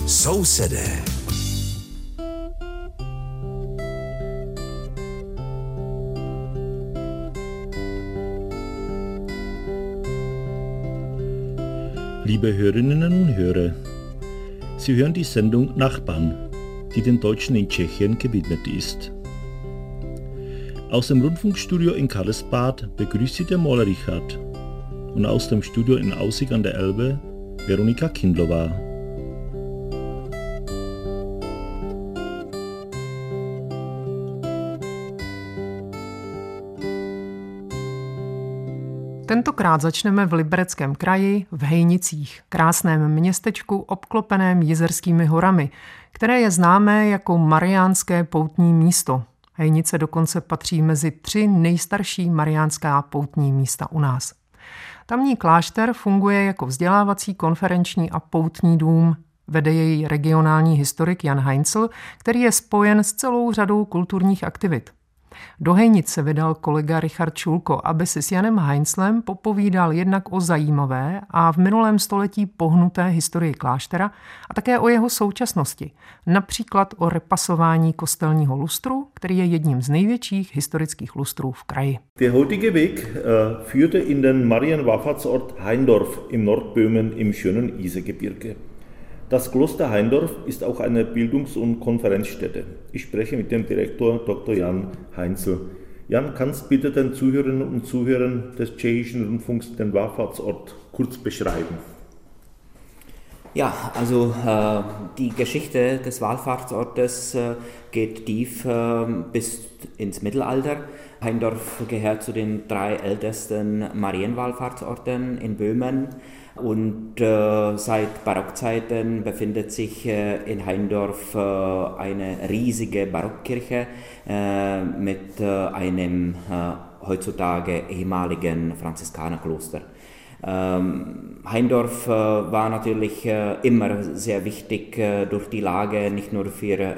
Sousedé. Liebe Hörerinnen und Hörer, Sie hören die Sendung Nachbarn, die den Deutschen in Tschechien gewidmet ist. Aus dem Rundfunkstudio in Karlsbad begrüßt Sie der Maler Richard und aus dem Studio in Aussig an der Elbe Veronika Kindlova. Tentokrát začneme v Libereckém kraji, v Hejnicích, krásném městečku obklopeném Jizerskými horami, které je známé jako mariánské poutní místo. Hejnice dokonce patří mezi 3 nejstarší mariánská poutní místa u nás. Tamní klášter funguje jako vzdělávací, konferenční a poutní dům. Vede jej regionální historik Jan Heinzl, který je spojen s celou řadou kulturních aktivit. Do Hejnic se vydal kolega Richard Šulko, aby si s Janem Heinzlem popovídal jednak o zajímavé a v minulém století pohnuté historii kláštera a také o jeho současnosti, například o repasování kostelního lustru, který je jedním z největších historických lustrů v kraji. Der heutige Weg führte in den Marienwallfahrtsort Heindorf im Nordböhmen im schönen Isergebirge. Das Kloster Heindorf ist auch eine Bildungs- und Konferenzstätte. Ich spreche mit dem Direktor Dr. Jan Heinzl. Jan, kannst bitte den Zuhörerinnen und Zuhörern des tschechischen Rundfunks den Wallfahrtsort kurz beschreiben? Ja, also die Geschichte des Wallfahrtsortes geht tief bis ins Mittelalter. Heindorf gehört zu den 3 ältesten Marienwallfahrtsorten in Böhmen. Und seit Barockzeiten befindet sich in Heindorf eine riesige Barockkirche mit einem heutzutage ehemaligen Franziskanerkloster. Heindorf war natürlich immer sehr wichtig durch die Lage, nicht nur für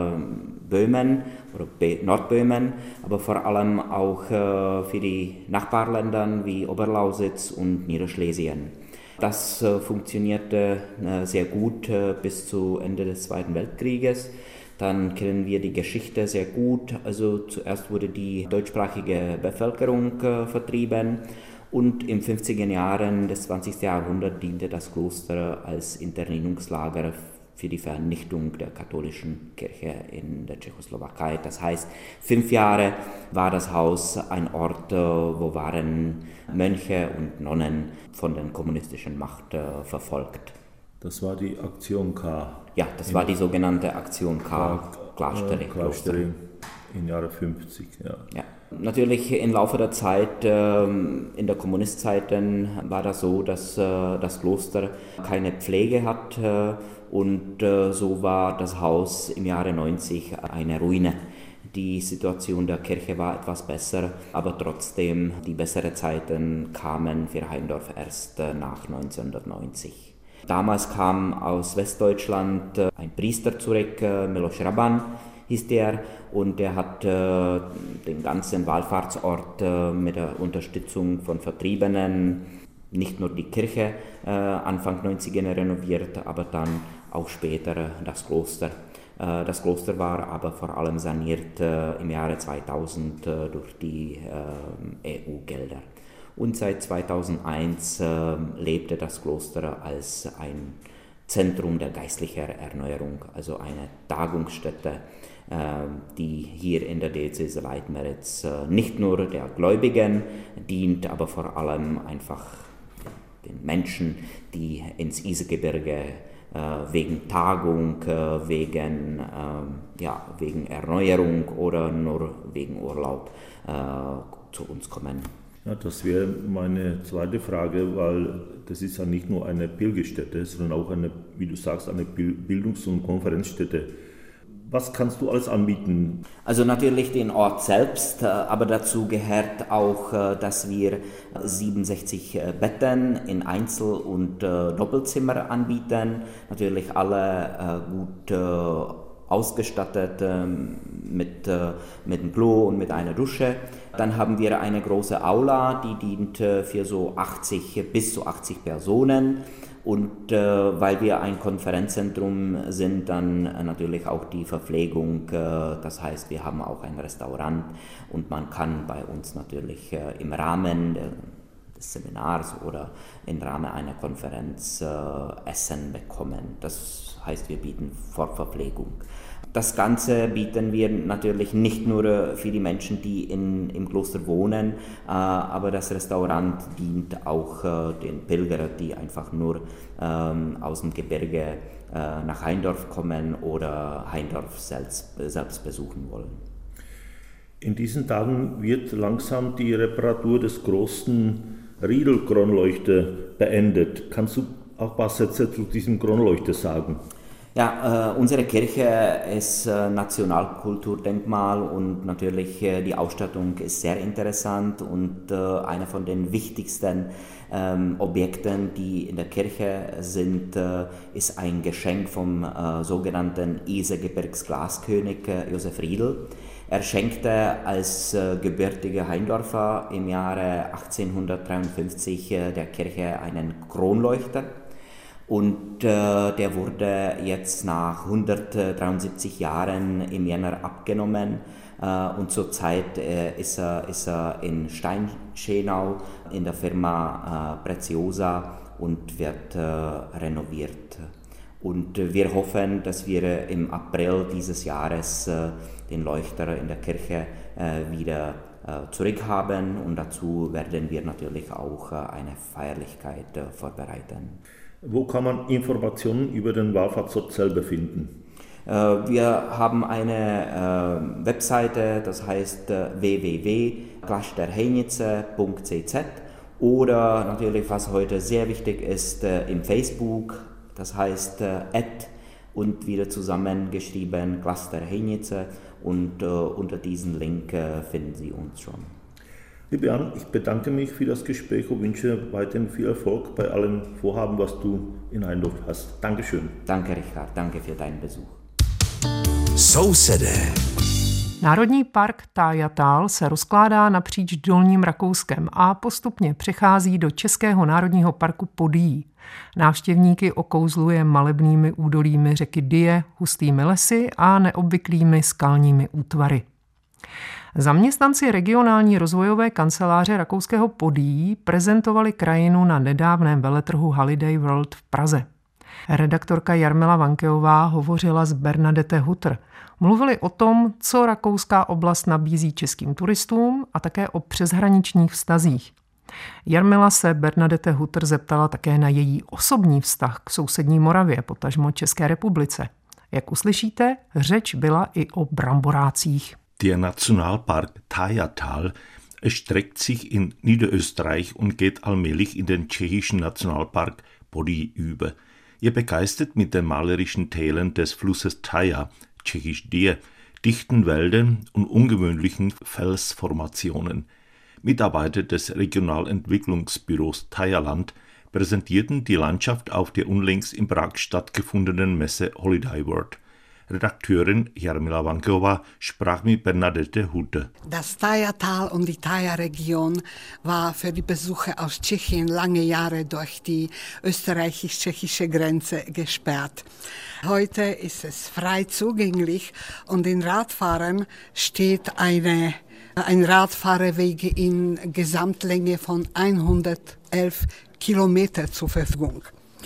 Böhmen oder Nordböhmen, aber vor allem auch für die Nachbarländer wie Oberlausitz und Niederschlesien. Das funktionierte sehr gut bis zu Ende des Zweiten Weltkrieges. Dann kennen wir die Geschichte sehr gut. Also zuerst wurde die deutschsprachige Bevölkerung vertrieben und in 50er Jahren des 20. Jahrhunderts diente das Kloster als Internierungslager für die Vernichtung der katholischen Kirche in der Tschechoslowakei. Das heißt, 5 Jahre war das Haus ein Ort, wo waren Mönche und Nonnen von der kommunistischen Macht verfolgt. Das war die Aktion K. Ja, das war die sogenannte Aktion K. Kláštery im Jahre 50. Ja. Natürlich im Laufe der Zeit, in der Kommunistzeiten, war das so, dass das Kloster keine Pflege hat und so war das Haus im Jahre 90 eine Ruine. Die Situation der Kirche war etwas besser, aber trotzdem die besseren Zeiten kamen für Heindorf erst nach 1990. Damals kam aus Westdeutschland ein Priester zurück, Miloš Raban hieß der, und der hat den ganzen Wallfahrtsort mit der Unterstützung von Vertriebenen, nicht nur die Kirche Anfang 90er renoviert, aber dann auch später das Kloster. Das Kloster war aber vor allem saniert im Jahre 2000 durch die EU-Gelder. Und seit 2001 lebte das Kloster als ein Zentrum der geistlichen Erneuerung, also eine Tagungsstätte, die hier in der Diözese Leitmeritz nicht nur der Gläubigen dient, aber vor allem einfach den Menschen, die ins Isergebirge wegen Tagung, wegen Erneuerung oder nur wegen Urlaub zu uns kommen. Ja, das wäre meine zweite Frage, weil das ist ja nicht nur eine Pilgerstätte, sondern auch eine, wie du sagst, eine Bildungs- und Konferenzstätte. Was kannst du alles anbieten? Also natürlich den Ort selbst, aber dazu gehört auch, dass wir 67 Betten in Einzel- und Doppelzimmer anbieten. Natürlich alle gut ausgestattet mit einem Klo und mit einer Dusche. Dann haben wir eine große Aula, die dient für so 80 bis zu 80 Personen. Und weil wir ein Konferenzzentrum sind, dann natürlich auch die Verpflegung. Das heißt, wir haben auch ein Restaurant und man kann bei uns natürlich im Rahmen des Seminars oder im Rahmen einer Konferenz Essen bekommen. Das heißt, wir bieten Vorverpflegung. Das Ganze bieten wir natürlich nicht nur für die Menschen, die im Kloster wohnen, aber das Restaurant dient auch den Pilgern, die einfach nur aus dem Gebirge nach Haindorf kommen oder Haindorf selbst besuchen wollen. In diesen Tagen wird langsam die Reparatur des großen Riedel-Kronleuchter beendet. Kannst du auch ein paar Sätze zu diesem Kronleuchter sagen? Ja, unsere Kirche ist Nationalkulturdenkmal und natürlich die Ausstattung ist sehr interessant und einer von den wichtigsten Objekten, die in der Kirche sind, ist ein Geschenk vom sogenannten Isegebirgsglaskönig Josef Riedel. Er schenkte als gebürtiger Haindorfer im Jahre 1853 der Kirche einen Kronleuchter. Und der wurde jetzt nach 173 Jahren im Jänner abgenommen und zurzeit ist er in Steinschenau in der Firma Preziosa und wird renoviert. Und wir hoffen, dass wir im April dieses Jahres den Leuchter in der Kirche wieder zurückhaben und dazu werden wir natürlich auch eine Feierlichkeit vorbereiten. Wo kann man Informationen über den Wallfahrtsort selber finden? Wir haben eine Webseite, das heißt www.klosterheinice.cz oder natürlich, was heute sehr wichtig ist, im Facebook, das heißt und wieder zusammengeschrieben Kloster Heinice und unter diesem Link finden Sie uns schon. Liebe Ann, ich bedanke mich für das Gespräch und wünsche weiterhin viel Erfolg bei allen Vorhaben, was du in Haindorf hast. Dankeschön. Danke, Richard. Danke für deinen Besuch. Sousede. Národní park Tája Tal se rozkládá napříč Dolním Rakouskem a postupně přechází do Českého národního parku Podyjí. Návštěvníky okouzluje malebnými údolími řeky Dyje, hustými lesy a neobvyklými skalními útvary. Zaměstnanci regionální rozvojové kanceláře rakouského Podyjí prezentovali krajinu na nedávném veletrhu Holiday World v Praze. Redaktorka Jarmila Vankeová hovořila s Bernadette Hutter. Mluvili o tom, co rakouská oblast nabízí českým turistům a také o přeshraničních vztazích. Jarmila se Bernadette Hutter zeptala také na její osobní vztah k sousední Moravě, potažmo České republice. Jak uslyšíte, řeč byla i o bramborácích. Der Nationalpark Tája Tal erstreckt sich in Niederösterreich und geht allmählich in den tschechischen Nationalpark Podyjí über. Er begeistert mit den malerischen Tälern des Flusses Tája, tschechisch Dyje, dichten Wäldern und ungewöhnlichen Felsformationen. Mitarbeiter des Regionalentwicklungsbüros Tájaland präsentierten die Landschaft auf der unlängst in Prag stattgefundenen Messe Holiday World. Redakteurin Jarmila Vankeová sprach mit Bernadette Hutter. Das Tájatal und die Tája-Region war für die Besucher aus Tschechien lange Jahre durch die österreichisch-tschechische Grenze gesperrt. Heute ist es frei zugänglich und den Radfahrern steht ein Radfahrerweg in Gesamtlänge von 111 Kilometer zur Verfügung.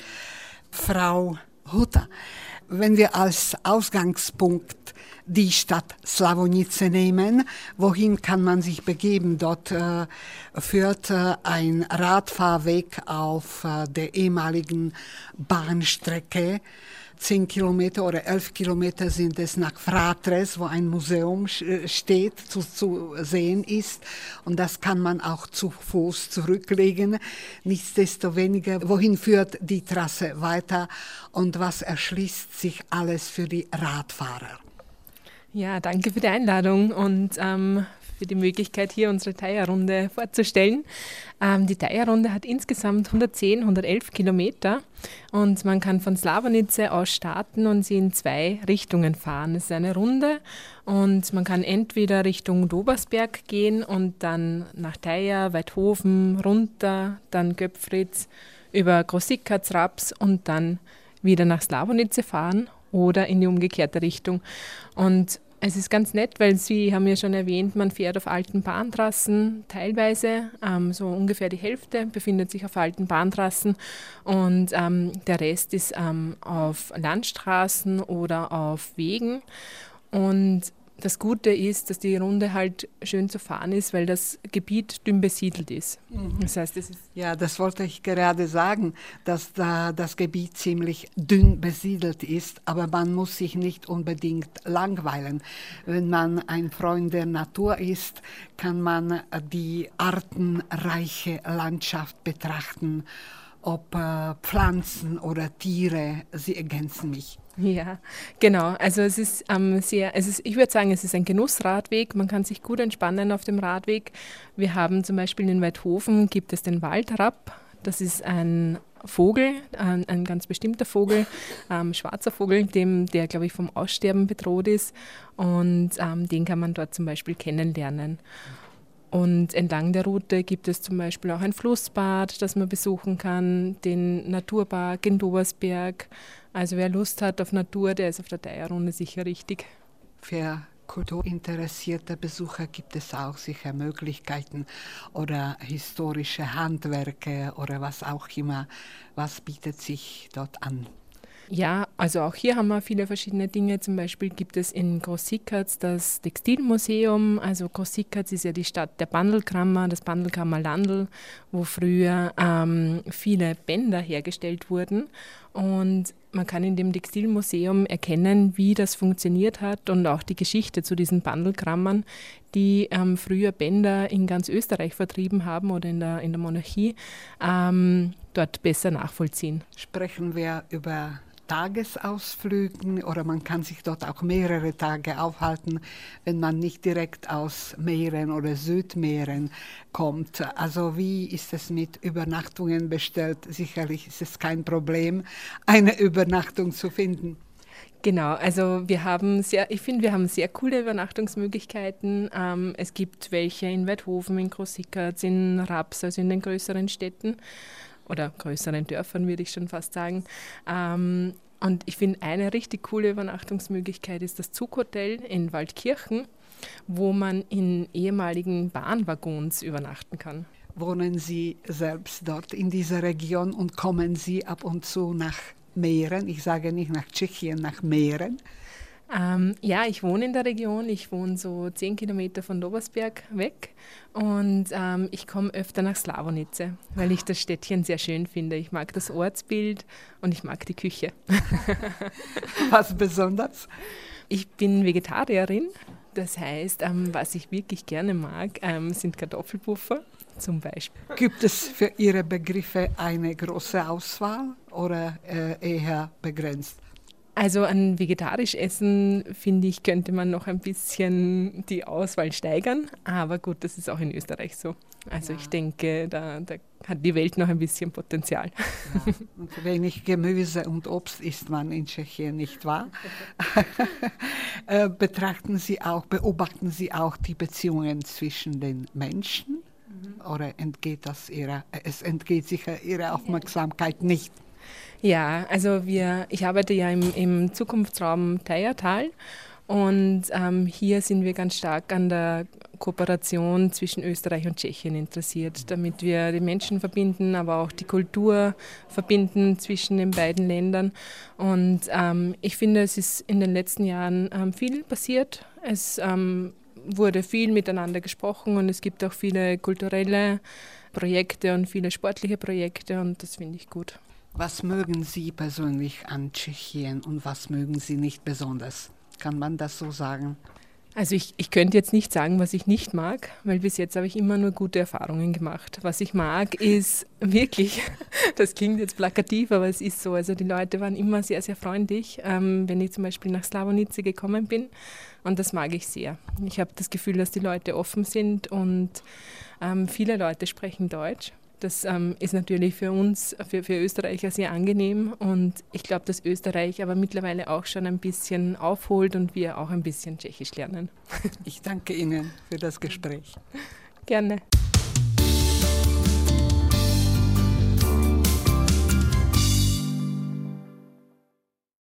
Frau Hutter, wenn wir als Ausgangspunkt die Stadt Slavonice nehmen, wohin kann man sich begeben? Dort führt ein Radfahrweg auf der ehemaligen Bahnstrecke. 10 Kilometer oder 11 Kilometer sind es nach Fratres, wo ein Museum steht, zu sehen ist. Und das kann man auch zu Fuß zurücklegen. Nichtsdestoweniger, wohin führt die Trasse weiter und was erschließt sich alles für die Radfahrer? Ja, danke für die Einladung und für die Möglichkeit, hier unsere Tája-Runde vorzustellen. Die Tája-Runde hat insgesamt 111 Kilometer und man kann von Slavonice aus starten und sie in 2 Richtungen fahren. Es ist eine Runde und man kann entweder Richtung Dobersberg gehen und dann nach Tája, Weidhofen, runter, dann Göpfritz, über Großsickertz, Raps und dann wieder nach Slavonice fahren oder in die umgekehrte Richtung. Und es ist ganz nett, weil Sie haben ja schon erwähnt, man fährt auf alten Bahntrassen teilweise, so ungefähr die Hälfte befindet sich auf alten Bahntrassen und der Rest ist auf Landstraßen oder auf Wegen. Und das Gute ist, dass die Runde halt schön zu fahren ist, weil das Gebiet dünn besiedelt ist. Das heißt, es ist Ja, das wollte ich gerade sagen, dass da das Gebiet ziemlich dünn besiedelt ist, aber man muss sich nicht unbedingt langweilen. Wenn man ein Freund der Natur ist, kann man die artenreiche Landschaft betrachten, ob Pflanzen oder Tiere, sie ergänzen mich. Ja, genau. Also es ist ich würde sagen, es ist ein Genussradweg. Man kann sich gut entspannen auf dem Radweg. Wir haben zum Beispiel in Weidhofen gibt es den Waldrapp. Das ist ein Vogel, ein ganz bestimmter Vogel, schwarzer Vogel, der, glaube ich, vom Aussterben bedroht ist. Und den kann man dort zum Beispiel kennenlernen. Und entlang der Route gibt es zum Beispiel auch ein Flussbad, das man besuchen kann, den Naturpark in Dobersberg. Also wer Lust hat auf Natur, der ist auf der Teilrunde sicher richtig. Für kulturinteressierte Besucher gibt es auch sicher Möglichkeiten oder historische Handwerke oder was auch immer. Was bietet sich dort an? Ja, also auch hier haben wir viele verschiedene Dinge. Zum Beispiel gibt es in Großsickertz das Textilmuseum. Also Großsickertz ist ja die Stadt der Bandelkammer, das Bandelkammerlandl, wo früher viele Bänder hergestellt wurden. Und man kann in dem Textilmuseum erkennen, wie das funktioniert hat und auch die Geschichte zu diesen Bandelkrammern, die früher Bänder in ganz Österreich vertrieben haben oder in der Monarchie, dort besser nachvollziehen. Sprechen wir über Tagesausflügen oder man kann sich dort auch mehrere Tage aufhalten, wenn man nicht direkt aus Mähren oder Südmähren kommt. Also wie ist es mit Übernachtungen bestellt? Sicherlich ist es kein Problem, eine Übernachtung zu finden. Genau, also ich finde, wir haben sehr coole Übernachtungsmöglichkeiten. Es gibt welche in Weidhofen, in Großsickertz, in Raps, also in den größeren Städten oder größeren Dörfern, würde ich schon fast sagen. Und ich finde, eine richtig coole Übernachtungsmöglichkeit ist das Zughotel in Waldkirchen, wo man in ehemaligen Bahnwaggons übernachten kann. Wohnen Sie selbst dort in dieser Region und kommen Sie ab und zu nach Mähren? Ich sage nicht nach Tschechien, nach Mähren. Ja, ich wohne in der Region. Ich wohne so 10 Kilometer von Dobersberg weg und ich komme öfter nach Slavonice, weil ich das Städtchen sehr schön finde. Ich mag das Ortsbild und ich mag die Küche. Was besonders? Ich bin Vegetarierin. Das heißt, was ich wirklich gerne mag, sind Kartoffelpuffer zum Beispiel. Gibt es für Ihre Begriffe eine große Auswahl oder eher begrenzt? Also an vegetarisch Essen, finde ich, könnte man noch ein bisschen die Auswahl steigern. Aber gut, das ist auch in Österreich so. Also ich denke, da hat die Welt noch ein bisschen Potenzial. Ja. Und wenig Gemüse und Obst isst man in Tschechien, nicht wahr? Beobachten Sie auch die Beziehungen zwischen den Menschen? Oder entgeht es entgeht sicher Ihrer Aufmerksamkeit nicht? Ja, also ich arbeite ja im Zukunftsraum Teiertal und hier sind wir ganz stark an der Kooperation zwischen Österreich und Tschechien interessiert, damit wir die Menschen verbinden, aber auch die Kultur verbinden zwischen den beiden Ländern. Und ich finde, es ist in den letzten Jahren viel passiert. Es wurde viel miteinander gesprochen und es gibt auch viele kulturelle Projekte und viele sportliche Projekte und das finde ich gut. Was mögen Sie persönlich an Tschechien und was mögen Sie nicht besonders? Kann man das so sagen? Also ich könnte jetzt nicht sagen, was ich nicht mag, weil bis jetzt habe ich immer nur gute Erfahrungen gemacht. Was ich mag, ist wirklich, das klingt jetzt plakativ, aber es ist so, also die Leute waren immer sehr, sehr freundlich, wenn ich zum Beispiel nach Slavonice gekommen bin und das mag ich sehr. Ich habe das Gefühl, dass die Leute offen sind und viele Leute sprechen Deutsch. Das ist natürlich für uns, für Österreicher sehr angenehm und ich glaube, dass Österreich aber mittlerweile auch schon ein bisschen aufholt und wir auch ein bisschen Tschechisch lernen. Ich danke Ihnen für das Gespräch. Gerne.